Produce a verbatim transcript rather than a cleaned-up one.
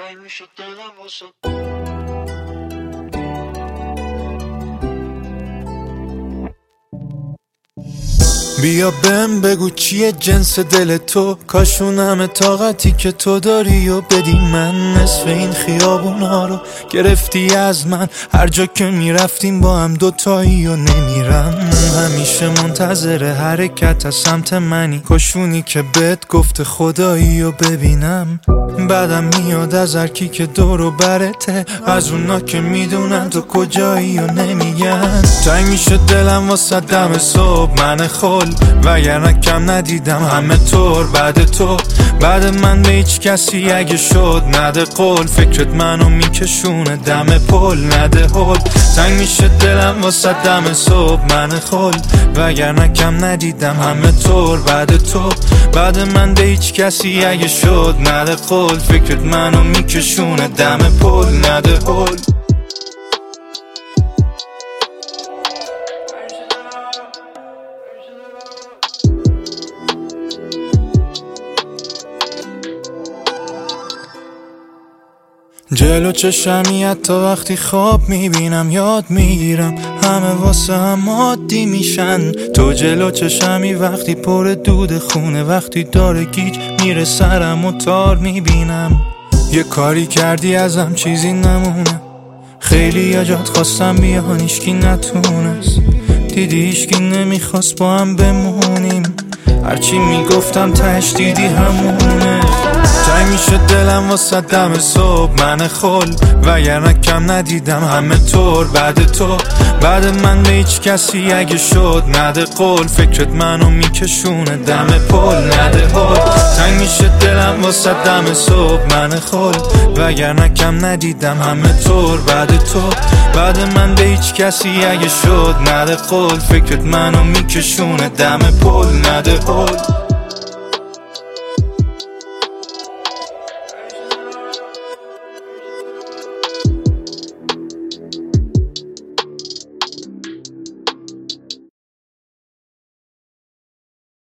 تنگ میشد دلم واسه بیا بهم بگو چیه جنس دل تو، کاشون همه طاقتی که تو داری و بدی من. نصف این خیابونا رو گرفتی از من، هر جا که میرفتیم با هم دوتایی و نمیرم. همیشه منتظر حرکت از سمت منی، کاشونی که بهت گفته خدایی و ببینم. بعدم میاد از هرکی که دور و برته، از اونا که میدونن تو کجایی و نمیگن. تنگ میشه دلم واسه دم صبح من خل، وگرنه کم ندیدم همه طور بعد تو. بعد من به هیچ کسی اگه شد نده قول، فکرت منو میکشونه دم پل نده هل. تنگ میشه دلم واسه دم صبح من خل، وگرنه کم ندیدم همه طور بعد تو. بعد من به هیچ کسی اگه شد نده قول، فکرت منو میکشونه دم پل نده هل. جلو چشمی حتی وقتی خواب میبینم یاد میگیرم، همه واسه هم عادی میشن. تو جلو چشمی وقتی پر دود خونه، وقتی داره گیج میره سرم و تار میبینم. یه کاری کردی ازم چیزی نمونه، خیلی یا جات خواستم بیان ایشکی نتونست. دیدی ایشکی نمیخواست با هم بمونیم، هرچی میگفتم تش دیدی همونه. تنگ میشه دلم واسه دم صبح من خل، وگرنه کم ندیدم همه طور بعد تو. بعد من به هیچ کسی اگه شد نده قول، فکرت منو میکشونه دم پل نده هل. تنگ میشه دلم واسه دم صبح من خل، وگرنه کم ندیدم همه طور بعد تو. بعد من به هیچ کسی اگه شد نده قول، فکرت منو میکشونه دم پل نده هل.